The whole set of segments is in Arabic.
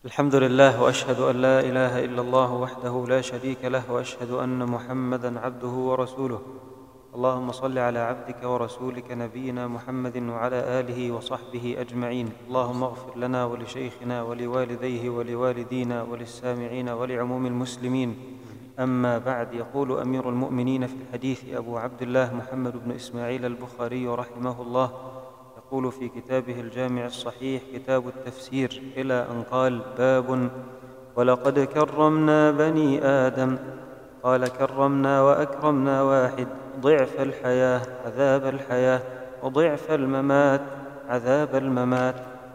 الحمد لله، وأشهد أن لا إله إلا الله وحده لا شريك له، وأشهد أن محمدًا عبده ورسوله. اللهم صل على عبدك ورسولك نبينا محمد وعلى آله وصحبه أجمعين. اللهم اغفر لنا ولشيخنا ولوالديه ولوالدينا وللسامعين ولعموم المسلمين. أما بعد، يقول أمير المؤمنين في الحديث أبو عبد الله محمد بن إسماعيل البخاري رحمه الله، يقول في كتابه الجامع الصحيح كتاب التفسير إلى أن قال: باب ولقد كرمنا بني آدم. قال: كرمنا وأكرمنا واحد، ضعف الحياة عذاب الحياة، وضعف الممات عذاب الممات.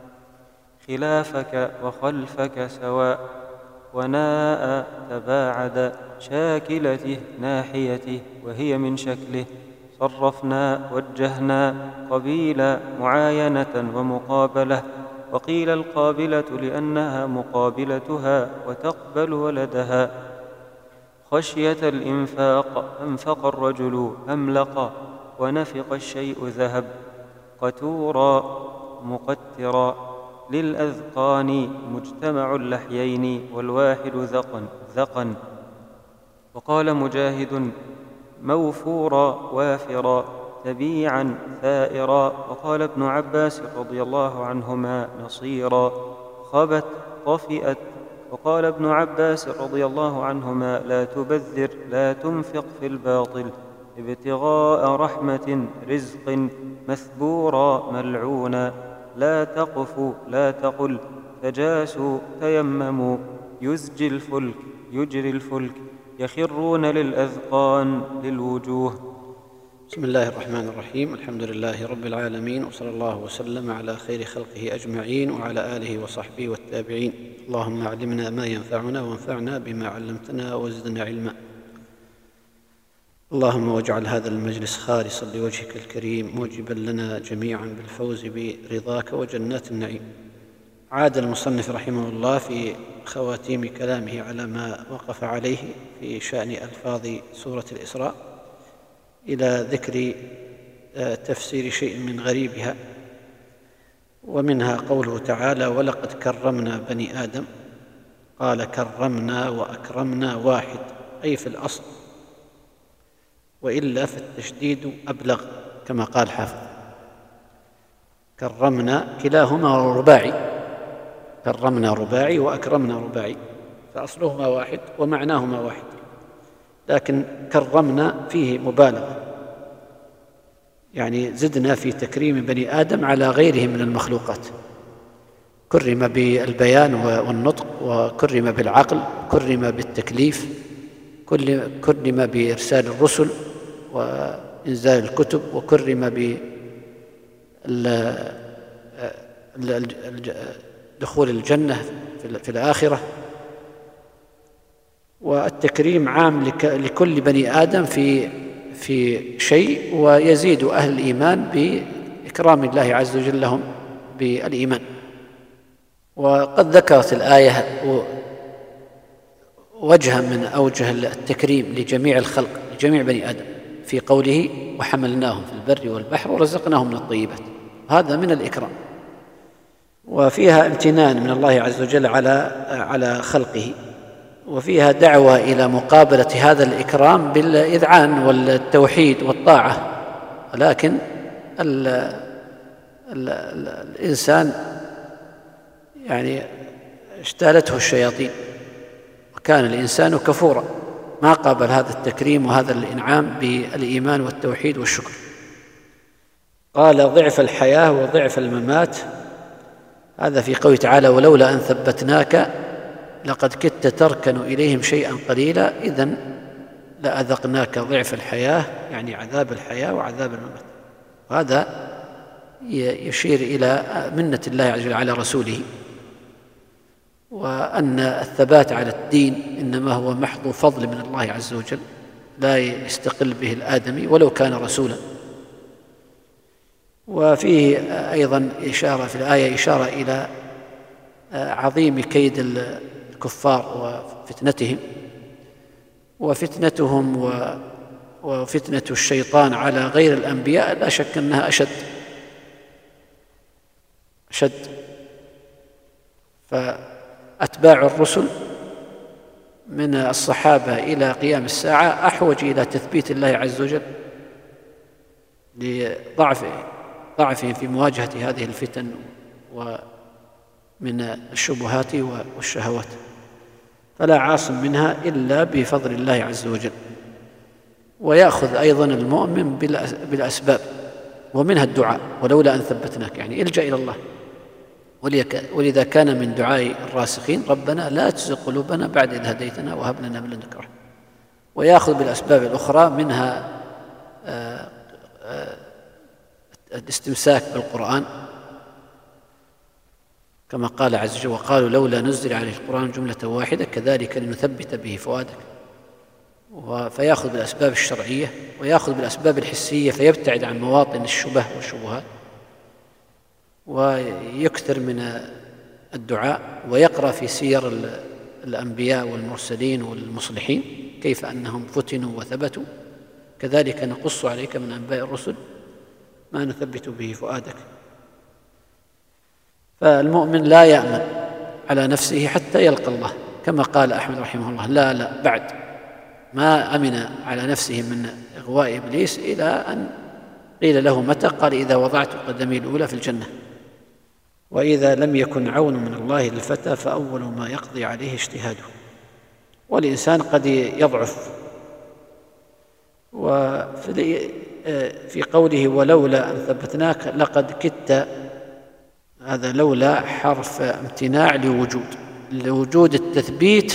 خلافك وخلفك سواء، وناء تباعد، شاكلته ناحيته وهي من شكله. صرفنا وجهنا، قبيل معاينة ومقابلة، وقيل القابلة لأنها مقابلتها وتقبل ولدها. خشية الإنفاق، أنفق الرجل أملق، ونفق الشيء ذهب. قتورا مقترا، للأذقان مجتمع اللحيين، والواحد ذقن. وقال مجاهد: موفورا وافرا، تبيعا ثائرا. وقال ابن عباس رضي الله عنهما: نصيرا، خبت طفئت. وقال ابن عباس رضي الله عنهما: لا تبذر، لا تنفق في الباطل، ابتغاء رحمة رزق، مثبورا ملعونا. لا تقف، لا تقل، تجاسوا، تيمموا، يجري الفلك، يخرون للأذقان للوجوه. بسم الله الرحمن الرحيم. الحمد لله رب العالمين، وصلى الله وسلم على خير خلقه أجمعين وعلى آله وصحبه والتابعين. اللهم علمنا ما ينفعنا، وانفعنا بما علمتنا، وزدنا علما. اللهم واجعل هذا المجلس خالصا لوجهك الكريم، موجبا لنا جميعا بالفوز برضاك وجنات النعيم. عاد المصنف رحمه الله في خواتيم كلامه على ما وقف عليه في شأن ألفاظ سورة الإسراء إلى ذكر تفسير شيء من غريبها، ومنها قوله تعالى: ولقد كرمنا بني آدم. قال: كرمنا وأكرمنا واحد، أي في الأصل، وإلا فالتشديد أبلغ كما قال حافظ. كرمنا كلاهما رباعي، كرمنا رباعي وأكرمنا رباعي، فأصلهما واحد ومعناهما واحد، لكن كرمنا فيه مبالغة، يعني زدنا في تكريم بني آدم على غيرهم من المخلوقات. كرم بالبيان والنطق، وكرم بالعقل، كرم بالتكليف، كرم بإرسال الرسل وإنزال الكتب، وكرم دخول الجنة في الآخرة. والتكريم عام لكل بني آدم في شيء، ويزيد أهل الإيمان بإكرام الله عز وجل لهم بالإيمان. وقد ذكرت الآية وجها من أوجه التكريم لجميع الخلق، لجميع بني آدم، في قوله: وحملناهم في البر والبحر ورزقناهم من الطيبات. هذا من الإكرام، وفيها امتنان من الله عز وجل على خلقه، وفيها دعوة إلى مقابلة هذا الإكرام بالإذعان والتوحيد والطاعة. ولكن الإنسان يعني اجتالته الشياطين، وكان الإنسان كفورا، ما قابل هذا التكريم وهذا الإنعام بالإيمان والتوحيد والشكر. قال: ضعف الحياة وضعف الممات. هذا في قوله تعالى: ولولا أن ثبتناك لقد كدت تركن إليهم شيئا قليلا، إذن لأذقناك ضعف الحياة، يعني عذاب الحياة وعذاب الممات. وهذا يشير إلى منة الله عز وجل على رسوله، وأن الثبات على الدين إنما هو محض فضل من الله عز وجل، لا يستقل به الآدمي ولو كان رسولا. وفيه أيضا إشارة في الآية، إشارة إلى عظيم كيد الكفار وفتنتهم، وفتنتهم وفتنة الشيطان على غير الأنبياء لا شك أنها أشد. أتباع الرسل من الصحابة إلى قيام الساعة أحوج إلى تثبيت الله عز وجل لضعفهم في مواجهة هذه الفتن ومن الشبهات والشهوات، فلا عاصم منها إلا بفضل الله عز وجل. ويأخذ أيضا المؤمن بالأسباب، ومنها الدعاء، ولولا أن ثبتناك، يعني الجأ إلى الله. ولذا كان من دعاء الراسخين ربنا لا تزغ قلوبنا بعد إذ هديتنا وهب لنا من لدنك رحمة. ويأخذ بالأسباب الأخرى، منها الاستمساك بالقرآن كما قال عز وجل وقالوا لولا نزل عليه القرآن جملة واحدة كذلك لنثبت به فؤادك. فيأخذ بالأسباب الشرعية، ويأخذ بالأسباب الحسية فيبتعد عن مواطن الشبه والشبهات، ويكثر من الدعاء، ويقرأ في سير الأنبياء والمرسلين والمصلحين كيف أنهم فتنوا وثبتوا، كذلك نقص عليك من أنباء الرسل ما نثبت به فؤادك. فالمؤمن لا يأمن على نفسه حتى يلقى الله، كما قال أحمد رحمه الله لا بعد ما أمن على نفسه من إغواء إبليس إلى أن قيل له متى؟ قال إذا وضعت قدمي الأولى في الجنة. وإذا لم يكن عون من الله للفتى فأول ما يقضي عليه اجتهاده. والإنسان قد يضعف. وفي قوله ولولا أن ثبتناك لقد كدت، هذا لولا حرف امتناع لوجود التثبيت،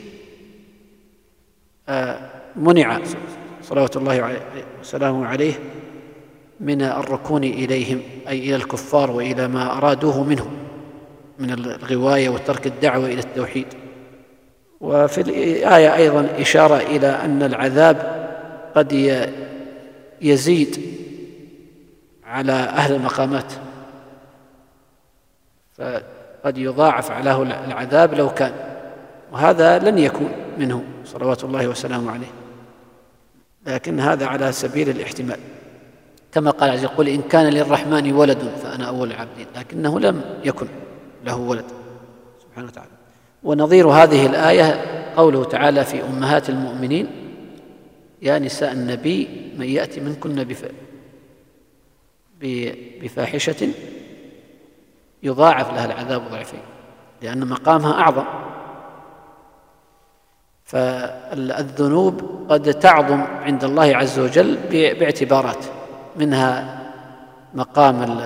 منع صلوات الله وسلامه عليه من الركون إليهم، أي إلى الكفار وإلى ما أرادوه منهم من الغواية وترك الدعوة إلى التوحيد. وفي الآية أيضا إشارة إلى أن العذاب قد يزيد على أهل المقامات، فقد يضاعف عليه العذاب لو كان، وهذا لن يكون منه صلوات الله وسلامه عليه، لكن هذا على سبيل الاحتمال، كما قال عز وجل قل إن كان للرحمن ولد فأنا أول العابدين، لكنه لم يكن له ولد سبحانه وتعالى. ونظير هذه الآية قوله تعالى في أمهات المؤمنين يا نساء النبي من يأتي منكن بفاحشة يضاعف لها العذاب ضعفين، لأن مقامها أعظم. فالذنوب قد تعظم عند الله عز وجل باعتبارات، منها مقام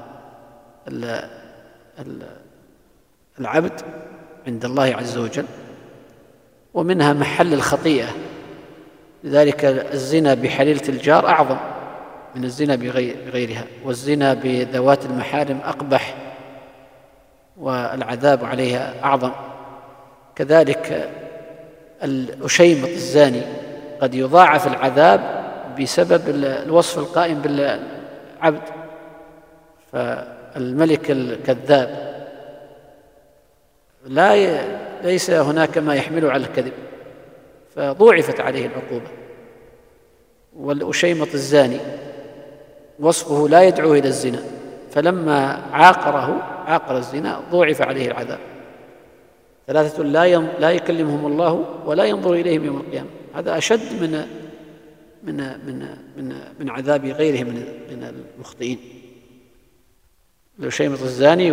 العبد عند الله عز وجل، ومنها محل الخطيئة. لذلك الزنا بحليلة الجار أعظم من الزنا بغيرها، والزنا بذوات المحارم أقبح والعذاب عليها أعظم. كذلك الأشيمط الزاني قد يضاعف العذاب بسبب الوصف القائم بالعبد. فالملك الكذاب ليس هناك ما يحمله على الكذب، فضوعفت عليه العقوبة. والأشيمط الزاني وصفه لا يدعو إلى الزنا، فلما عاقر الزنا ضوعف عليه العذاب. ثلاثة لا يكلمهم الله ولا ينظر إليهم يوم القيامة، هذا أشد من عذاب غيرهم من المخطئين. الأشيمط الزاني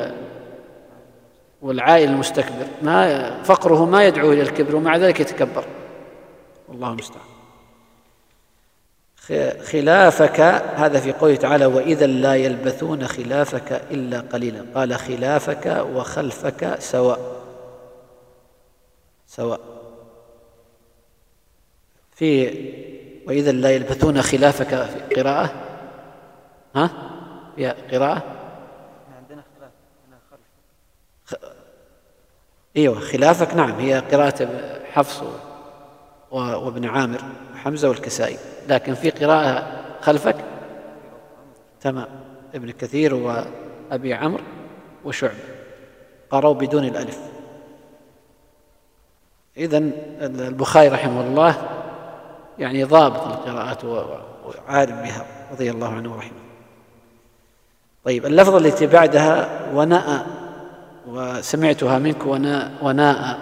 والعائل المستكبر فقره ما يدعو إلى الكبر، ومع ذلك يتكبر، والله المستعان. خلافك، هذا في قوله تعالى وإذا لا يلبثون خلافك إلا قليلا، قال خلافك وخلفك سواء. في وإذا لا يلبثون خلافك في قراءة، في قراءة عندنا خلاف هنا خلف. ايوه خلافك، نعم، هي قراءة حفص وابن عامر وحمزة والكسائي، لكن في قراءة خلفك تمام ابن كثير وأبي عمرو وشعب قرأوا بدون الألف. إذن البخاري رحمه الله يعني ضابط القراءات وعالم بها رضي الله عنه ورحمه. طيب، اللفظة التي بعدها ونأى وسمعتها منك وناء،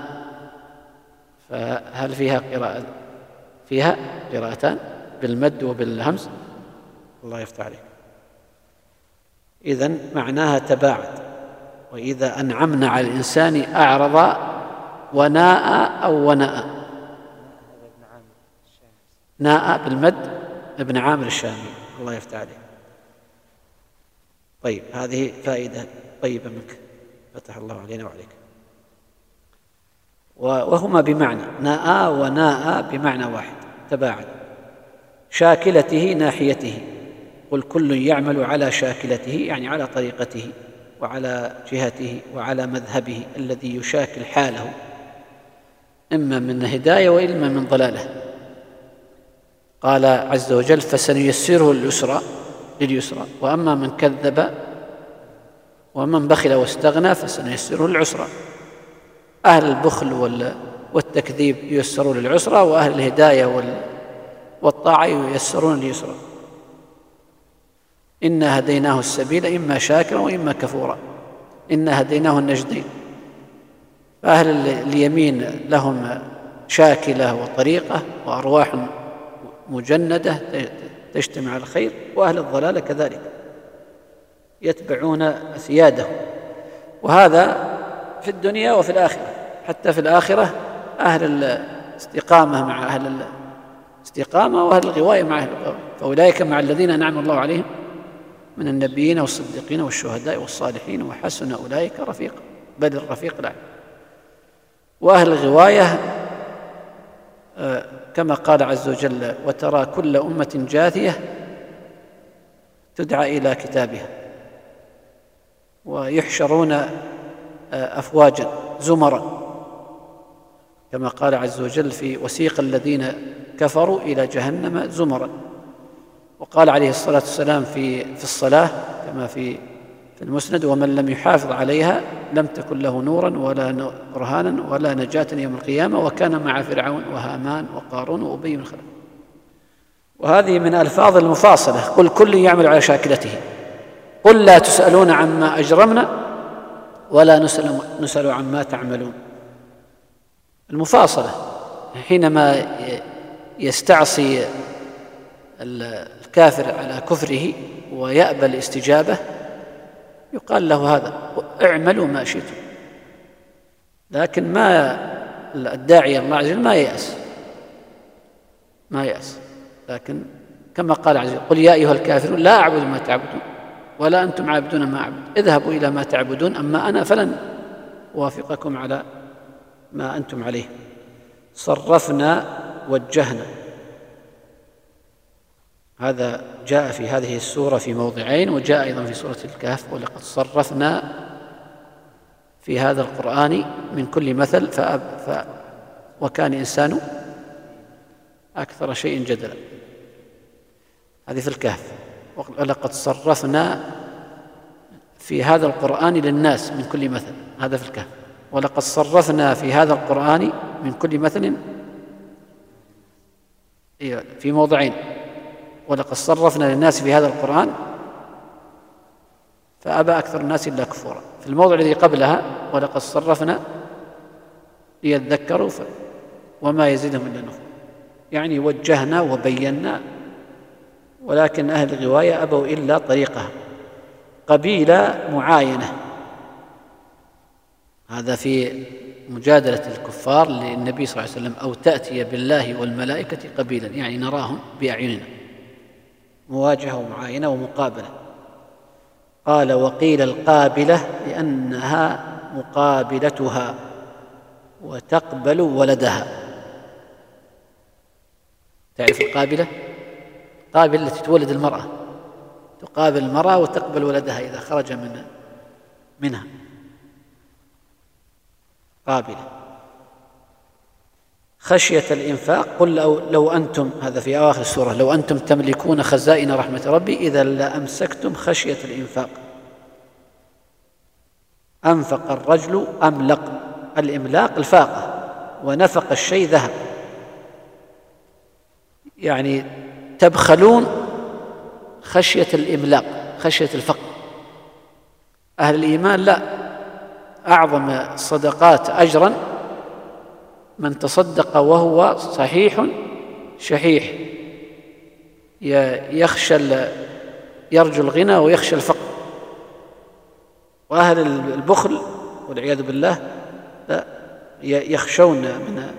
فهل فيها قراءة؟ فيها قراءتان بالمد وبالهمز. الله يفتح عليك. إذن معناها تباعد. وإذا أنعمنا على الإنسان أعرض وناء أو وناء. ناء بالمد ابن عامر الشامي. الله يفتح عليك. طيب، هذه فائدة طيبة منك، فتح الله علينا وعليك. وهما بمعنى ناء وناء بمعنى واحد، تباعد. شاكلته ناحيته، قل كل يعمل على شاكلته، يعني على طريقته وعلى جهته وعلى مذهبه الذي يشاكل حاله، إما من هداية وإما من ضلالة. قال عز وجل فسنيسره لليسرى، وأما من كذب ومن بخل واستغنى فسنيسره للعسرى. أهل البخل والتكذيب ييسرون للعسرى، وأهل الهداية والطاعة ييسرون لليسرى. إنا هديناه السبيل إما شاكرا وإما كفورا، إنا هديناه النجدين. فأهل اليمين لهم شاكلة وطريقة وأرواح مجندة تجتمع على الخير، وأهل الضلال كذلك يتبعون أسياده. وهذا في الدنيا وفي الآخرة. حتى في الآخرة أهل الاستقامة مع أهل الاستقامة، وأهل الغواية مع أهل الغواية. فأولئك مع الذين أنعم الله عليهم من النبيين والصديقين والشهداء والصالحين وحسن أولئك رفيقا، بل الرفيق الأعلى. وأهل الغواية كما قال عز وجل وترى كل أمة جاثية تدعى إلى كتابها، ويحشرون أفواجا زمرا، كما قال عز وجل في وسيق الذين كفروا إلى جهنم زمرا. وقال عليه الصلاة والسلام في الصلاة كما في المسند ومن لم يحافظ عليها لم تكن له نورا ولا برهانا ولا نجاة يوم القيامة، وكان مع فرعون وهامان وقارون وأبي بن خلف. وهذه من ألفاظ المفاصلة، قل كل يعمل على شاكلته، قل لا تسألون عما أجرمنا ولا نسأل عما تعملون. المفاصلة حينما يستعصي الكافر على كفره ويأبى الاستجابة يقال له هذا اعملوا ما شئتم. لكن ما الداعي الله عز وجل ما يأس، لكن كما قال عز وجل قل يا أيها الكافرون لا أعبد ما تعبدون ولا أنتم عابدون ما أعبد اذهبوا إلى ما تعبدون أما أنا فلن أوافقكم على ما أنتم عليه. صرفنا وجهنا، هذا جاء في هذه السورة في موضعين، وجاء أيضا في سورة الكهف ولقد صرفنا في هذا القرآن من كل مثل وكان الإنسان أكثر شيء جدلا. هذه في الكهف. ولقد صرفنا في هذا القرآن للناس من كل مثل، هذا في الكهف. ولقد صرفنا في هذا القرآن من كل مثل في موضعين، ولقد صرفنا للناس في هذا القرآن فأبى أكثر الناس إلا كفورا. في الموضع الذي قبلها ولقد صرفنا ليذكروا وما يزيدهم إلا نفورا، يعني وجهنا وبينا. ولكن أهل الغواية أبوا إلا طريقها قبيلة معاينة. هذا في مجادلة الكفار للنبي صلى الله عليه وسلم أو تأتي بالله والملائكة قبيلا، يعني نراهم بأعيننا، مواجهة ومعاينة ومقابلة. قال وقيل القابلة لأنها مقابلتها وتقبل ولدها. تعرف القابلة؟ قابلة التي تولد المرأة، تقابل المرأة وتقبل ولدها إذا خرج منها، قابلة. خشية الإنفاق قل لو أنتم، هذا في أواخر السورة، لو أنتم تملكون خزائن رحمة ربي إذا لأمسكتم خشية الإنفاق. أنفق الرجل أملق، الإملاق الفاقة، ونفق الشيء ذهب، يعني تبخلون خشية الإملاق، خشية الفقر. أهل الإيمان لا، أعظم الصدقات أجرا من تصدق وهو صحيح شحيح، يرجو الغنى ويخشى الفقر. وأهل البخل والعياذ بالله لا يخشون من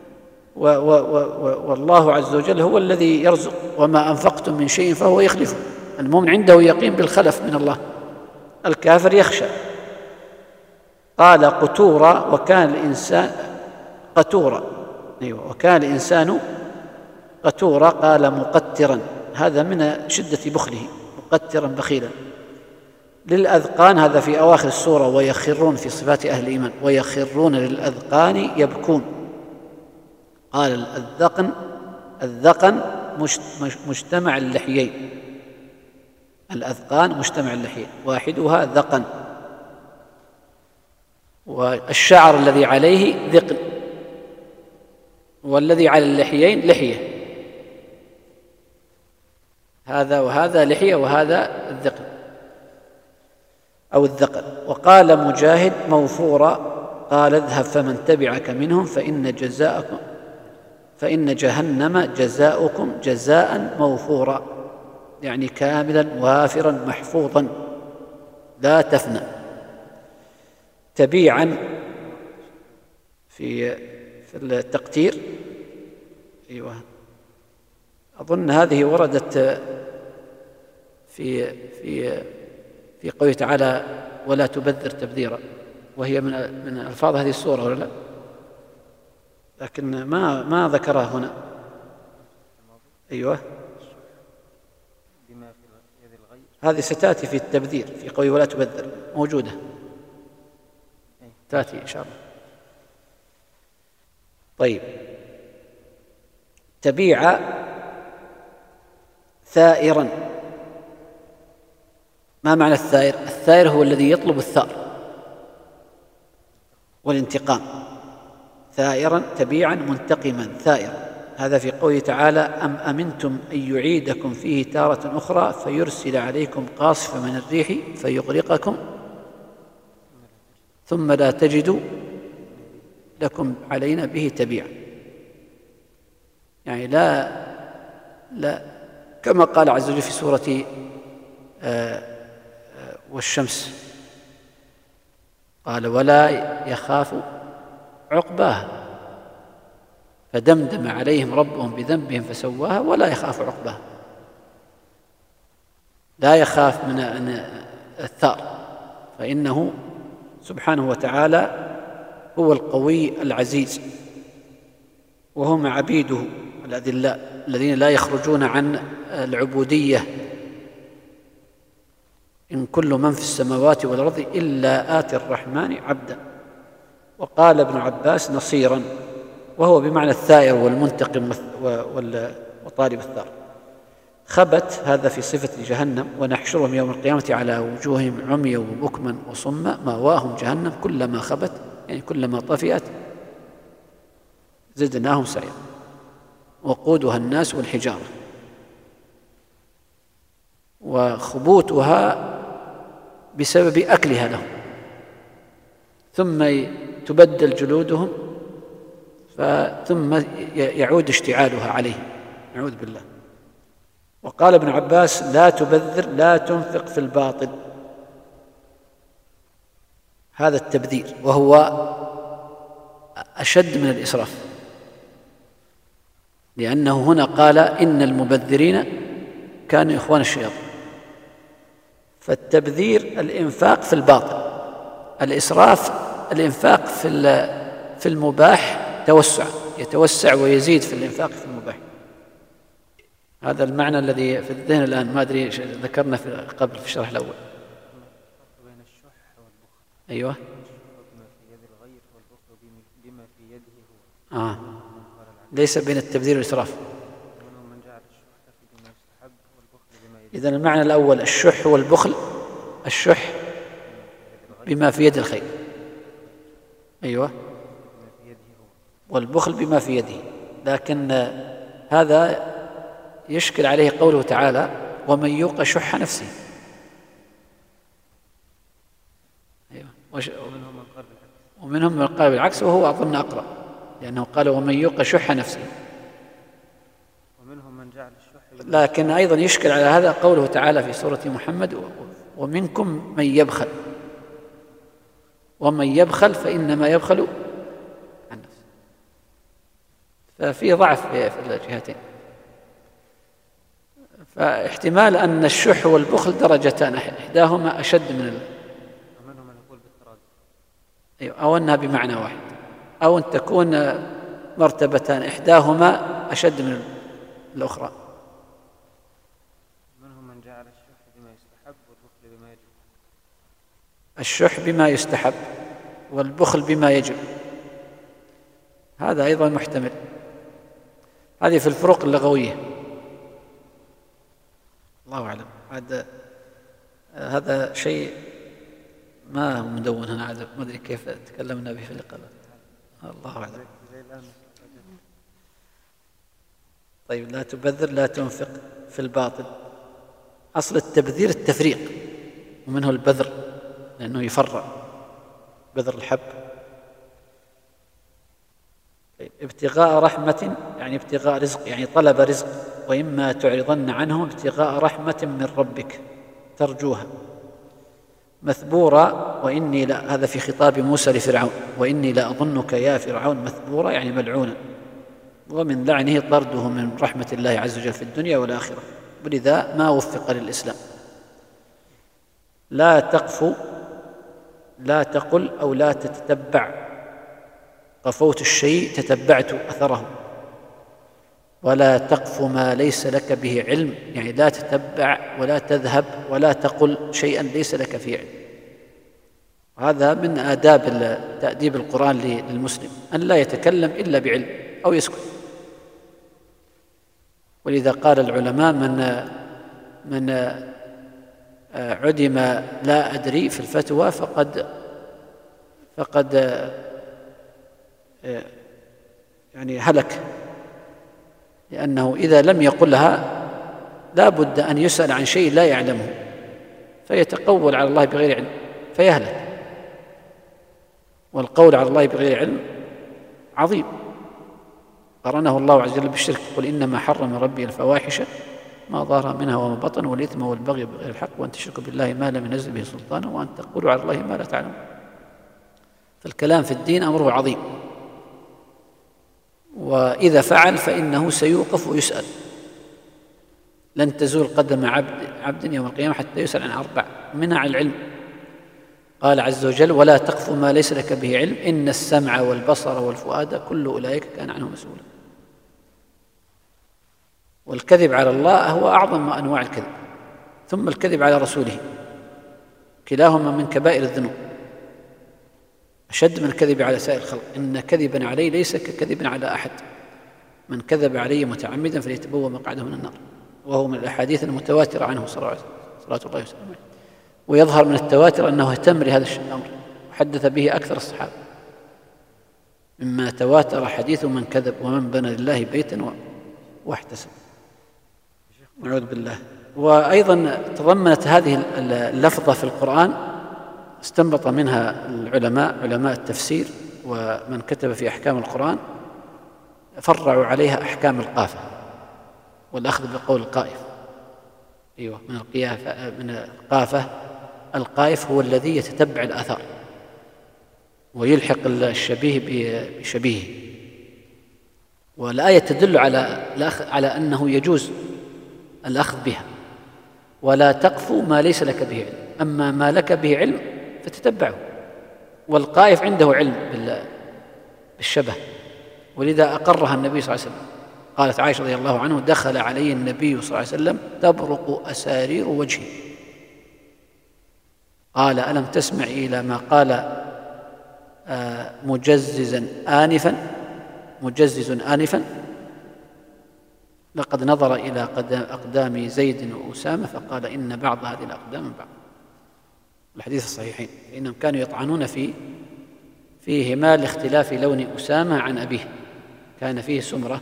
والله عز وجل هو الذي يرزق، وما أنفقتم من شيء فهو يخلفه. المؤمن عنده يقين بالخلف من الله، الكافر يخشى. قال قتورا وكان الإنسان قتورا، أيوة، وكان الإنسان قتورا. قال مقترا، هذا من شدة بخله، مقترا بخيلا. للأذقان، هذا في أواخر السورة، ويخرون في صفات أهل الإيمان، ويخرون للأذقان يبكون. قال الذقن مجتمع اللحيين، الأذقان مجتمع اللحيين، واحدها ذقن، والشعر الذي عليه ذقن، والذي على اللحيين لحية. هذا وهذا لحية، وهذا الذقن أو الذقن. وقال مجاهد موفورا، قال اذهب فمن تبعك منهم فإن جهنم جزاؤكم جزاء موفورا، يعني كاملا وافرا محفوظا لا تفنى. تبيعا في التقتير، أيوة، أظن هذه وردت في قوله تعالى ولا تبذر تبذيرا، وهي من ألفاظ هذه السورة ولا لا؟ لكن ما ذكرها هنا. أيوة، هذه ستأتي في التبذير في قوله ولا تبذر، موجودة، تأتي إن شاء الله. طيب، تبيع ثائرا. ما معنى الثائر؟ الثائر هو الذي يطلب الثأر والانتقام. ثائرا تبيعا منتقما ثائرا. هذا في قوله تعالى أم أمنتم أن يعيدكم فيه تارة أخرى فيرسل عليكم قاصفا من الريح فيغرقكم ثم لا تجدوا لكم علينا به تبيعا. يعني لا كما قال عز وجل في سورة والشمس، قال ولا يخاف عقباها فدمدم عليهم ربهم بذنبهم فسواها ولا يخاف عقباها. لا يخاف من الثأر، فإنه سبحانه وتعالى هو القوي العزيز، وهم عبيده الأذلاء الذين لا يخرجون عن العبودية. إن كل من في السماوات والأرض إلا آتي الرحمن عبدا. وقال ابن عباس نصيرا، وهو بمعنى الثائر والمنتقم وطالب الثار. خبت، هذا في صفة جهنم، ونحشرهم يوم القيامة على وجوههم عميا وبكما وصما مأواهم جهنم كلما خبت، يعني كلما طفئت زدناهم سعيرا وقودها الناس والحجارة. وخبوتها بسبب أكلها لهم، ثم تبدل جلودهم ثم يعود اشتعالها عليهم، نعوذ بالله. وقال ابن عباس لا تبذر، لا تنفق في الباطل. هذا التبذير، وهو أشد من الإسراف، لأنه هنا قال إن المبذرين كانوا إخوان الشياطين. فالتبذير الإنفاق في الباطل، الإسراف الإنفاق في المباح يتوسع ويزيد في الإنفاق في المباح. هذا المعنى الذي في الذهن الآن، ما أدري ذكرنا قبل في الشرح الأول. بين الشح والبخل. أيوة، بما في يد الغير والبخل بما في يده هو. ليس بين التبذير والإسراف. ومنهم من جعل الشح بما يستحب والبخل بما يد. إذن المعنى الأول الشح والبخل، الشح بما في يد الخير، أيوة، والبخل بما في يده. لكن هذا يشكل عليه قوله تعالى ومن يوق شح نفسه. أيوة. ومنهم من قال ومنهم من قال بالعكس وهو أظن أقرأ، لأنه قال ومن يوق شح نفسه. ومنهم من جعل الشح، لكن أيضا يشكل على هذا قوله تعالى في سورة محمد ومنكم من يبخل، ومن يبخل فإنما يبخل عن نفسه، ففي ضعف في الجهتين. فاحتمال أن الشح والبخل درجتان، إحداهما أشد من ومنهم من يقول بالتراضي، أو أنها بمعنى واحد، أو أن تكون مرتبتان إحداهما أشد من الأخرى. منهم من جعل الشح بما يستحب والبخل بما يجب. الشح بما يستحب والبخل بما يجب، هذا أيضا محتمل. هذه في الفروق اللغوية، الله أعلم. هذا شيء ما هو مدون هنا، ما أدري كيف تكلمنا به في اللقاء، الله أعلم. طيب، لا تبذر لا تنفق في الباطل. أصل التبذير التفريق، ومنه البذر لأنه يفرع، بذر الحب. ابتغاء رحمة يعني ابتغاء رزق، يعني طلب رزق. وإما تعرضن عنهم ابتغاء رحمة من ربك ترجوها. مثبورا، وإني لا، هذا في خطاب موسى لفرعون، وإني لأظنك يا فرعون مثبورا يعني ملعونا. ومن لعنه طرده من رحمة الله عز وجل في الدنيا والآخرة، ولذا ما وفق للإسلام. لا تقف، لا تقل أو لا تتتبع. قفوت الشيء تتبعت أثره. ولا تقف ما ليس لك به علم، يعني لا تتبع ولا تذهب ولا تقل شيئا ليس لك فيه علم. وهذا من آداب تأديب القرآن للمسلم، أن لا يتكلم إلا بعلم أو يسكت. ولذا قال العلماء من عدم لا أدري في الفتوى فقد يعني هلك، لأنه إذا لم يقلها لا بد أن يسأل عن شيء لا يعلمه فيتقول على الله بغير علم فيهلك. والقول على الله بغير علم عظيم، قرنه الله عز وجل بالشرك. قل إنما حرم ربي الفواحش ما ظهر منها وما بطن والإثم والبغي بغير الحق وأن تشركوا بالله ما لم ينزل به سلطانا وأن تقولوا على الله ما لا تعلمون. فالكلام في الدين أمره عظيم، وإذا فعل فإنه سيوقف ويسأل. لن تزول قدم عبد يوم القيامة حتى يسأل عن 4، منها عن العلم. قال عز وجل ولا تقف ما ليس لك به علم إن السمع والبصر والفؤاد كل أولئك كان عنه مسؤولا. والكذب على الله هو أعظم أنواع الكذب، ثم الكذب على رسوله، كلاهما من كبائر الذنوب، أشد من الكذب على سائر الخلق. إن كذبا علي ليس ككذب على أحد، من كذب علي متعمدا فليتبوأ مقعده من النار. وهو من الأحاديث المتواترة عنه صلى الله عليه وسلم صلاة الله وسلامه عليه. ويظهر من التواتر أنه اهتم لهذا الأمر وحدث به أكثر الصحابة، مما تواتر حديث من كذب ومن بنى لله بيتا واحتسب. نعوذ بالله. وأيضا تضمنت هذه اللفظة في القرآن استنبط منها العلماء، علماء التفسير ومن كتب في أحكام القرآن، فرعوا عليها أحكام القافة والأخذ بقول القائف. أيوة، من القافة. القائف هو الذي يتتبع الآثار ويلحق الشبيه بشبيهه. والآية تدل على أنه يجوز الأخذ بها. ولا تقف ما ليس لك به علم، أما ما لك به علم فتتبعه. والقائف عنده علم بالشبه، ولذا أقرها النبي صلى الله عليه وسلم. قالت عائشة رضي الله عنه دخل علي النبي صلى الله عليه وسلم تبرق أسارير وجهه، قال ألم تسمع إلى ما قال مجزز آنفا لقد نظر إلى أقدام زيد وأسامة فقال إن بعض هذه الأقدام من بعض. الحديث الصحيحين، إنهم كانوا يطعنون فيهما لاختلاف لون أسامة عن أبيه، كان فيه سمرة.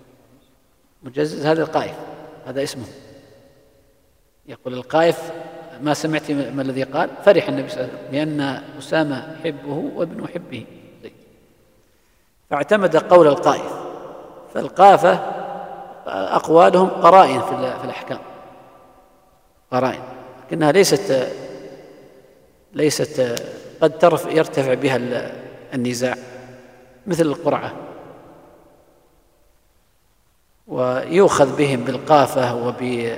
مجزز هذا القائف، هذا اسمه. يقول القائف ما سمعت ما الذي قال؟ فرح النبي صلى الله عليه وسلم لأن أسامة يحبه وابن حبه زيد، فاعتمد قول القائف. فالقافة أقوالهم قرائن في الأحكام، قرائن، لكنها ليست قد يرتفع بها النزاع، مثل القرعة. ويؤخذ بهم بالقافة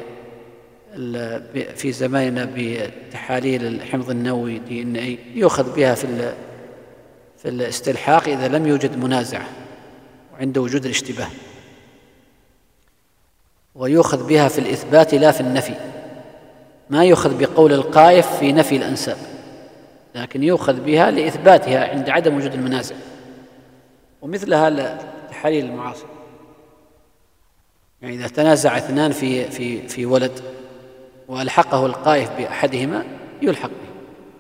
في زماننا بتحاليل الحمض النووي DNA، يؤخذ بها في الاستلحاق إذا لم يوجد منازعة وعند وجود الاشتباه، ويؤخذ بها في الإثبات لا في النفي. ما يؤخذ بقول القائف في نفي الأنساب، لكن يؤخذ بها لإثباتها عند عدم وجود المنازع. ومثلها التحاليل المعاصرة، يعني إذا تنازع اثنان في ولد وألحقه القائف بأحدهما يلحق به،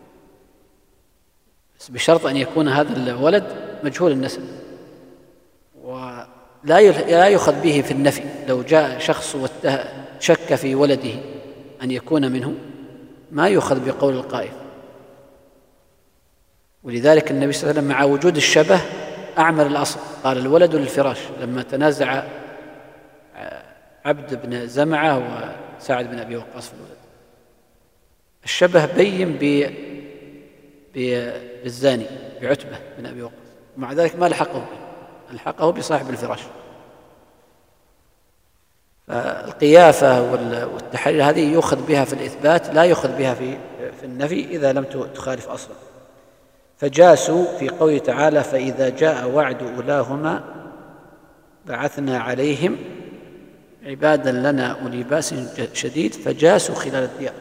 بس بشرط أن يكون هذا الولد مجهول النسب، ولا يؤخذ به في النفي. لو جاء شخص شك في ولده أن يكون منه، ما يؤخذ بقول القائف. ولذلك النبي صلى الله عليه وسلم مع وجود الشبه أعمل الأصل، قال الولد للفراش، لما تنازع عبد بن زمعة وسعد بن أبي وقاص في الولد. الشبه بين بالزاني بعتبة بن أبي وقاص، ومع ذلك ما ألحقه بصاحب الفراش. فالقيافة والتحرير هذه يؤخذ بها في الإثبات، لا يؤخذ بها في النفي إذا لم تخالف أصلا. فجاسوا في قوله تعالى: فإذا جاء وعد أولاهما بعثنا عليهم عبادا لنا أولي بأس شديد فجاسوا خلال الديار.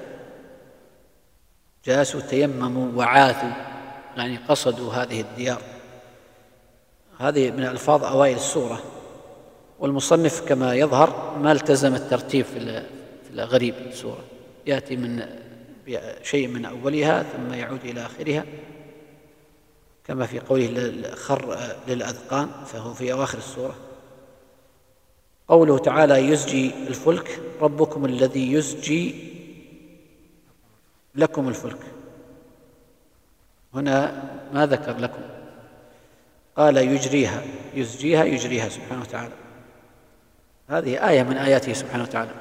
جاسوا تيمموا وعاثوا، يعني قصدوا هذه الديار. هذه من ألفاظ أوائل السورة، والمصنف كما يظهر ما التزم الترتيب في الغريب السورة، يأتي من شيء من أولها ثم يعود إلى آخرها، كما في قوله خر للأذقان، فهو في أواخر السورة. قوله تعالى: يزجي الفلك، ربكم الذي يزجي لكم الفلك. هنا ما ذكر لكم، قال يجريها، يزجيها يجريها سبحانه وتعالى. هذه آية من آياته سبحانه وتعالى،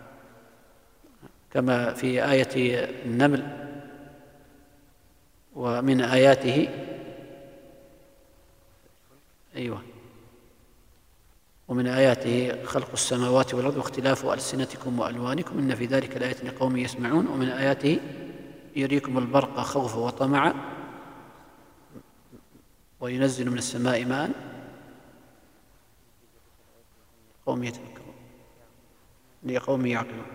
كما في آية النمل: ومن آياته ومن آياته خلق السماوات والأرض واختلاف ألسنتكم وألوانكم إن في ذلك لآية لقوم يسمعون. ومن آياته يريكم البرق خوفا وطمعا وينزل من السماء ماء قوم يتفكرون لقوم يعقلون.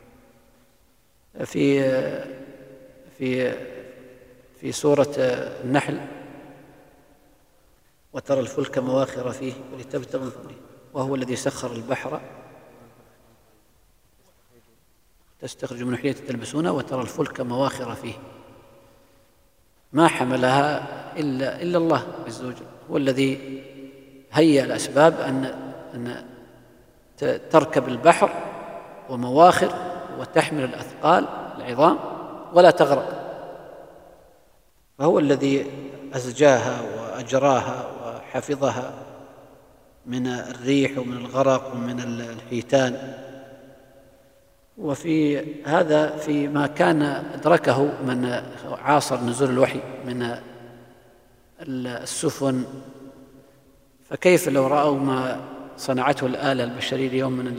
في سورة النحل: وترى الفلك مواخر فيه ولتبتغوا من فضله وهو الذي سخر البحر تستخرج من حلية تلبسونها وترى الفلك مواخر فيه. ما حملها إلا الله عز وجل، هو الذي هيأ الأسباب أن تركب البحر ومواخر وتحمل الأثقال العظام ولا تغرق، فهو الذي أزجاها وأجراها وحفظها من الريح ومن الغرق ومن الحيتان. وفي هذا فيما كان أدركه من عاصر نزول الوحي من السفن، فكيف لو رأوا ما صنعته الآلة البشرية اليوم من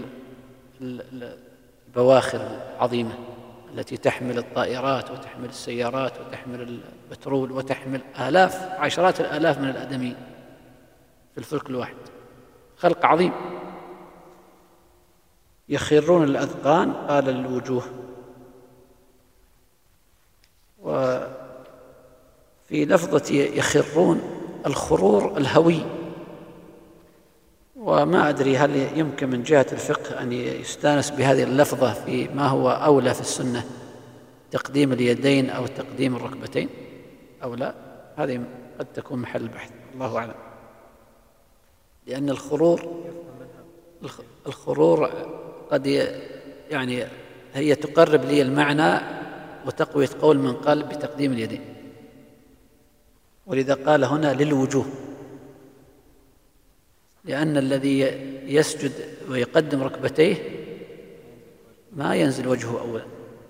البواخر العظيمة التي تحمل الطائرات وتحمل السيارات وتحمل البترول وتحمل عشرات الآلاف من الآدميين في الفلك الواحد. خلق عظيم. يخرون الأذقان قال الوجوه. وفي لفظة يخرون الخرور الهوي، وما أدري هل يمكن من جهة الفقه أن يستانس بهذه اللفظة في ما هو أولى في السنة، تقديم اليدين أو تقديم الركبتين أو لا. هذه قد تكون محل البحث، الله أعلم. لأن الخرور قد يعني هي تقرب لي المعنى وتقوية قول من قال بتقديم اليدين، ولذا قال هنا للوجوه، لأن الذي يسجد ويقدم ركبتيه ما ينزل وجهه أولا.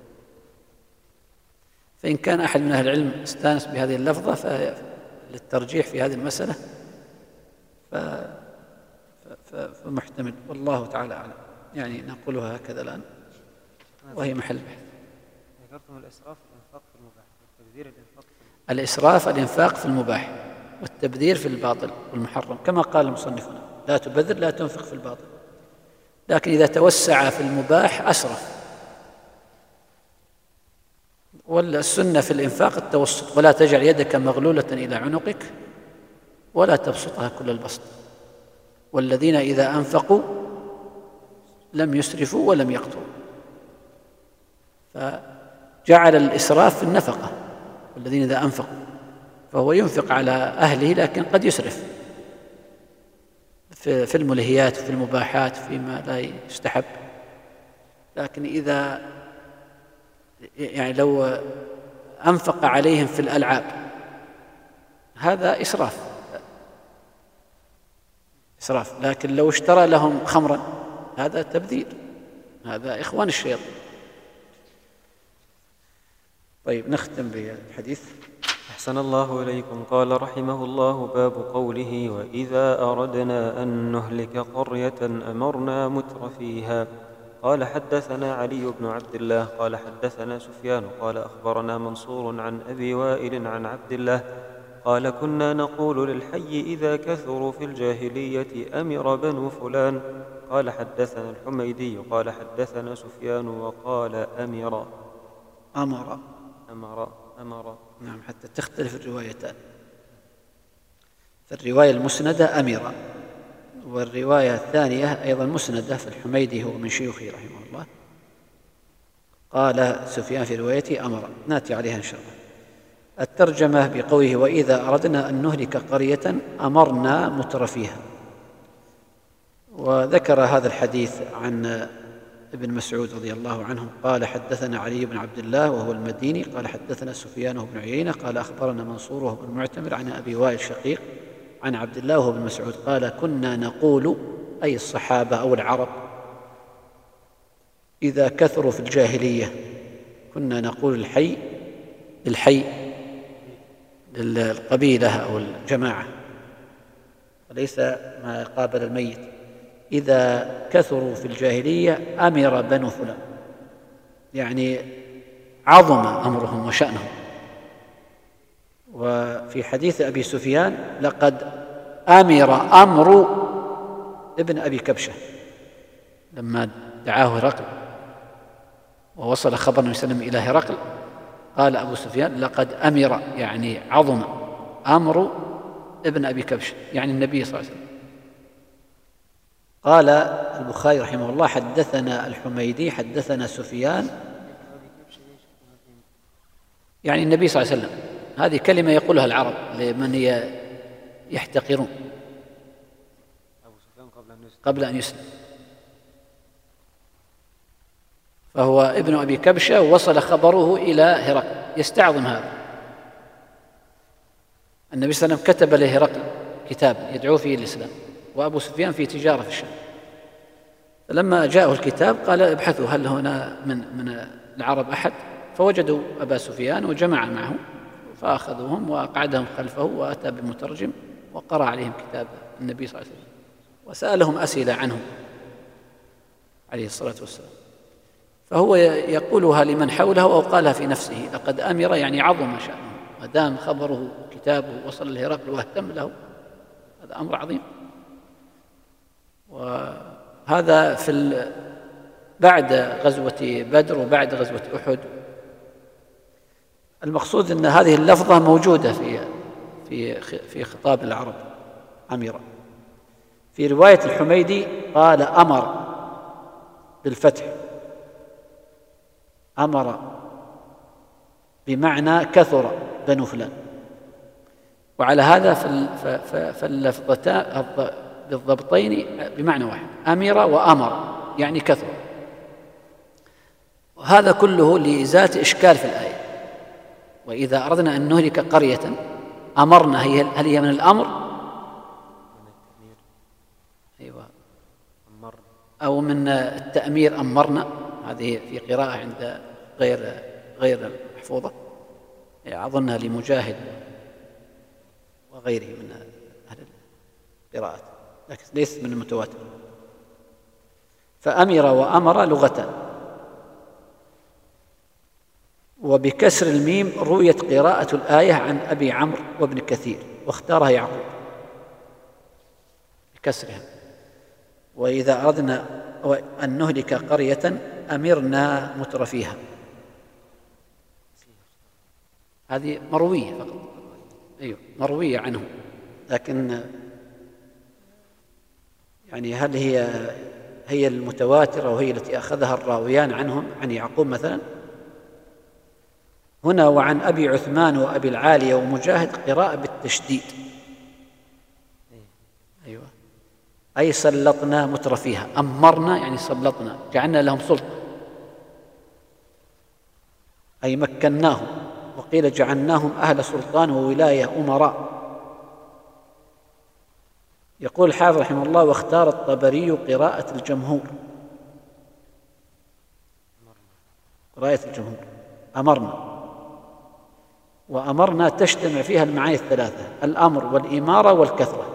فإن كان أحد من أهل العلم استانس بهذه اللفظة فللترجيح في هذه المسألة فمحتمل، والله تعالى أعلم. يعني نقولها هكذا الآن وهي محل بحث. ذكرتم الإسراف الإنفاق في المباح والتبذير الإنفاق الإسراف الإنفاق في المباح والتبذير في الباطل والمحرم، كما قال المصنفون: لا تبذر، لا تنفق في الباطل. لكن إذا توسع في المباح أسرف. والسنة في الإنفاق التوسط: ولا تجعل يدك مغلولة إلى عنقك ولا تبسطها كل البسط، والذين إذا أنفقوا لم يسرفوا ولم يقتروا. فجعل الإسراف في النفقة، والذين إذا أنفقوا، فهو ينفق على أهله لكن قد يسرف في الملهيات وفي المباحات فيما لا يستحب. لكن إذا يعني لو أنفق عليهم في الألعاب هذا إسراف، لكن لو اشترى لهم خمرا هذا تبذير، هذا إخوان الشيطان. طيب نختم بالحديث. أحسن الله إليكم. قال رحمه الله: باب قوله: وإذا أردنا أن نهلك قرية أمرنا متر فيها. قال حدثنا علي بن عبد الله قال حدثنا سفيان قال أخبرنا منصور عن أبي وائل عن عبد الله قال: كنا نقول للحي إذا كثروا في الجاهلية أمر بنو فلان. قال حدثنا الحميدي قال حدثنا سفيان وقال أمر. نعم، حتى تختلف الروايتان. فالرواية المسندة أمر، والرواية الثانية أيضا مسندة، فالحميدي هو من شيوخه رحمه الله. قال سفيان في روايته أمر، نأتي عليها إن شاء الله. الترجمة بقوله: وإذا أردنا أن نهلك قرية أمرنا متر فيها. وذكر هذا الحديث عن ابن مسعود رضي الله عنه قال: حدثنا علي بن عبد الله وهو المديني قال حدثنا سفيان بن عيينة قال أخبرنا منصور وهو بن المعتمر عن أبي وائل شقيق عن عبد الله وهو بن مسعود قال: كنا نقول، أي الصحابة أو العرب، إذا كثروا في الجاهلية، كنا نقول الحي للقبيلة أو الجماعة وليس ما قابل الميت، إذا كثروا في الجاهلية أمر بنو فلان، يعني عظم أمرهم وشأنهم. وفي حديث أبي سفيان: لقد أمر ابن أبي كبشة، لما دعاه هرقل ووصل خبر النبي صلى الله عليه وسلم إلى هرقل قال أبو سفيان: لقد أمر، يعني عظم أمر ابن أبي كبشة، يعني النبي صلى الله عليه وسلم. قال البخاري رحمه الله: حدثنا الحميدي حدثنا سفيان، يعني النبي صلى الله عليه وسلم. هذه كلمة يقولها العرب لمن يحتقرون قبل أن يسلم. فهو ابن أبي كبشة ووصل خبره إلى هرقل، يستعظم هذا. النبي صلى الله عليه وسلم كتب لهرقل كتاب يدعو فيه الإسلام، وأبو سفيان في تجارة في الشام. فلما جاءه الكتاب قال: ابحثوا هل هنا من العرب أحد؟ فوجدوا أبا سفيان وجمع معه، فأخذوهم وأقعدهم خلفه وأتى بمترجم وقرأ عليهم كتاب النبي صلى الله عليه وسلم وسألهم أسئلة عنه عليه الصلاة والسلام. فهو يقولها لمن حوله أو قالها في نفسه: لقد أمر، يعني عظم شأنه، ما دام خبره كتابه وصل لهرقل واهتم له، هذا أمر عظيم. وهذا بعد غزوة بدر وبعد غزوة أحد. المقصود أن هذه اللفظة موجودة في خطاب العرب، أمر. في رواية الحميدي قال: أمر بالفتح، أمر بمعنى كثر بنو فلان. وعلى هذا فاللفظتان بالضبطين بمعنى واحد، أمر وأمر، يعني كثر. هذا كله لإزالة إشكال في الآية. وإذا أردنا أن نهلك قرية أمرنا، هل هي من الأمر؟ أيوة، أو من التأمير أمرنا، هذه في قراءة عند غير المحفوظة، أظنها لمجاهد وغيره من أهل القراءات، لكن ليست من المتواتر. فأمر وأمر لغتان. وبكسر الميم رويت قراءة الآية عن أبي عمرو وابن كثير، واختارها يعقوب بكسرها. وإذا أردنا أن نهلك قرية أمرنا مترفيها، هذه مروية فقط، أيوة مروية عنه، لكن يعني هل هي المتواترة وهي التي أخذها الراويان عنهم عن يعقوب مثلا؟ هنا وعن أبي عثمان وأبي العالية ومجاهد قراءة بالتشديد، أيوة، أي سلطنا مترفيها. أمرنا يعني سلطنا، جعلنا لهم سلطة، أي مكناهم. وقيل جعلناهم أهل سلطان وولاية أمراء. يقول الحافظ رحمه الله: واختار الطبري قراءة الجمهور، قراءة الجمهور أمرنا. وأمرنا تجتمع فيها المعاني الثلاثة: الأمر والإمارة والكثرة.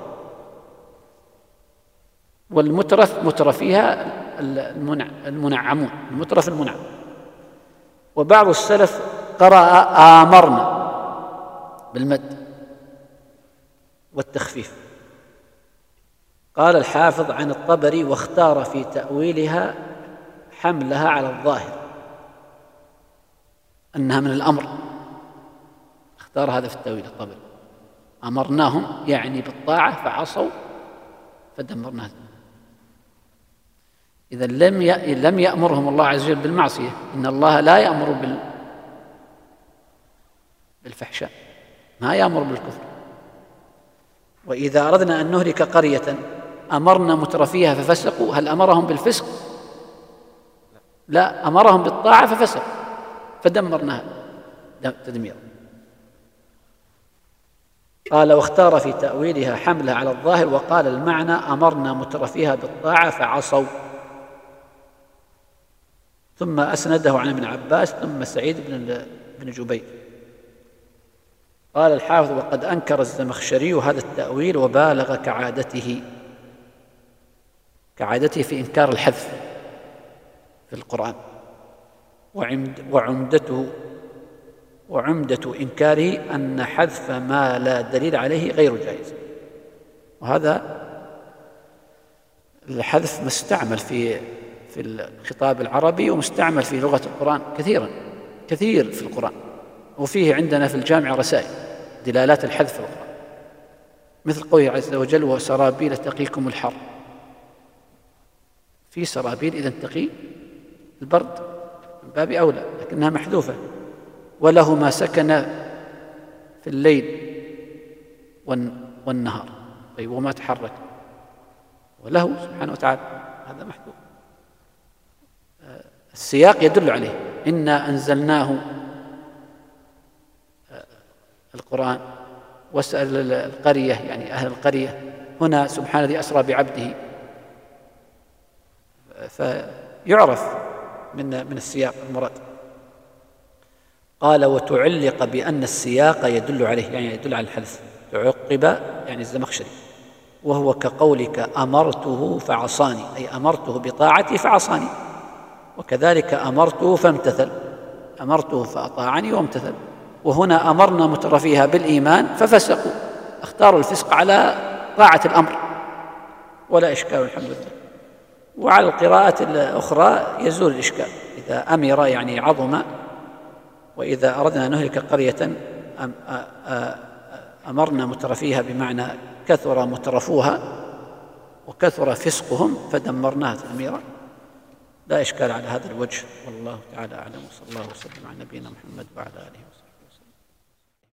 والمترف مترفيها المنعمون، المترف المنعم. وبعض السلف قرأ آمرنا بالمد والتخفيف. قال الحافظ عن الطبري: واختار في تأويلها حملها على الظاهر أنها من الأمر، اختار هذا في التأويل الطبري. أمرناهم يعني بالطاعة فعصوا فدمرناهم. إذا لم يأمرهم الله عز وجل بالمعصية، إن الله لا يأمر بالفحشاء، ما يأمر بالكفر. وإذا أردنا أن نهلك قرية أمرنا مترفيها ففسقوا، هل أمرهم بالفسق؟ لا، أمرهم بالطاعة ففسقوا فدمرناها تدميرا. قال: واختار في تأويلها حملها على الظاهر. وقال المعنى: أمرنا مترفيها بالطاعة فعصوا. ثم أسنده عن ابن عباس ثم سعيد بن جبير. قال الحافظ: وقد أنكر الزمخشري هذا التأويل وبالغ كعادته في إنكار الحذف في القرآن، وعمدة إنكاره أن حذف ما لا دليل عليه غير جائز. وهذا الحذف مستعمل في الخطاب العربي ومستعمل في لغة القرآن كثير في القرآن. وفيه عندنا في الجامع رسائل دلالات الحذف في القرآن، مثل قوله عز وجل: وسرابيل تقيكم الحر. في سرابيل إذا تقي البرد من باب أولى، لكنها محذوفة. وله ما سكن في الليل والنهار، طيب وما تحرك، وله سبحانه وتعالى، هذا محذوف. السياق يدل عليه: إنا أنزلناه القرآن، واسأل القرية يعني أهل القرية. هنا سبحان الذي أسرى بعبده، فيعرف من السياق المراد. قال: وتعلق بأن السياق يدل عليه، يعني يدل على الحذف. تعقب يعني الزمخشري: وهو كقولك أمرته فعصاني، أي أمرته بطاعتي فعصاني. وكذلك أمرته فامتثل، أمرته فأطاعني وامتثل. وهنا أمرنا مترفيها بالإيمان ففسقوا، اختاروا الفسق على طاعة الأمر، ولا إشكال الحمد لله. وعلى القراءة الأخرى يزول الإشكال، إذا أمر يعني عظم. وإذا أردنا أن نهلك قرية أمرنا مترفيها بمعنى كثر مترفوها وكثر فسقهم فدمرناها تدميرا. لا إشكال على هذا الوجه، والله تعالى أعلم، وصلى الله وسلم على نبينا محمد وعلى آله وصحبه.